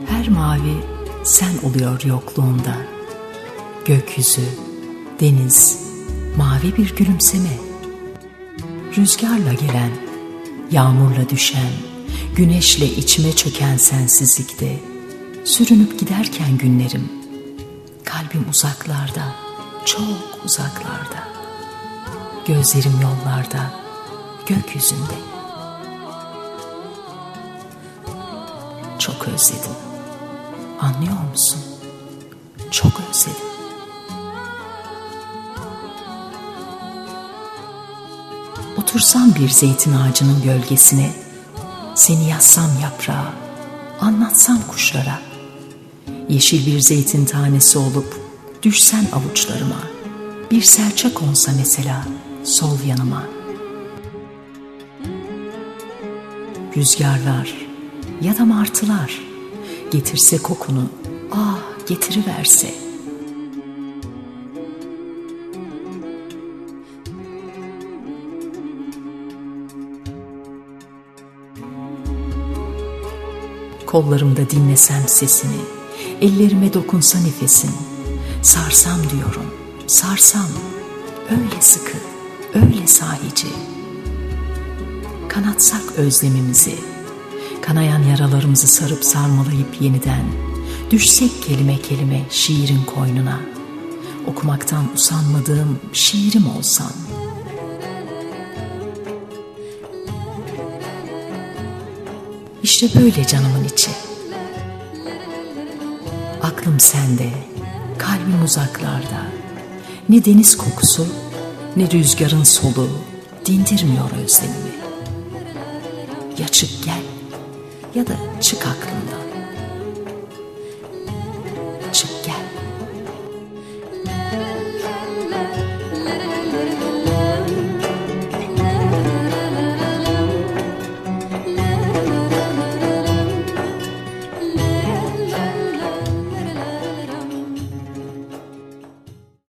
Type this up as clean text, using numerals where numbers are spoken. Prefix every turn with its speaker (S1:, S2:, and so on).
S1: Her mavi sen oluyor yokluğunda. Gökyüzü, deniz, mavi bir gülümseme. Rüzgarla gelen, yağmurla düşen, güneşle içime çöken sensizlikte sürünüp giderken günlerim, kalbim uzaklarda, çok uzaklarda, gözlerim yollarda, gökyüzünde. Çok özledim, anlıyor musun? Çok özledim. Otursam bir zeytin ağacının gölgesine, seni yazsam yaprağa, anlatsam kuşlara, yeşil bir zeytin tanesi olup düşsen avuçlarıma, bir serçe konsa mesela sol yanıma. Rüzgarlar ya da martılar getirse kokunu, ah getiriverse. Kollarımda dinlesem sesini, ellerime dokunsa nefesin, sarsam diyorum, sarsam, öyle sıkı, öyle sahici. Kanatsak özlemimizi, kanayan yaralarımızı sarıp sarmalayıp yeniden, düşsek kelime kelime şiirin koynuna, okumaktan usanmadığım şiirim olsan. İşte böyle canımın içi. Aklım sende, kalbim uzaklarda. Ne deniz kokusu, ne rüzgarın soluğu dindirmiyor özlemimi. Ya çık gel ya da çık aklımdan.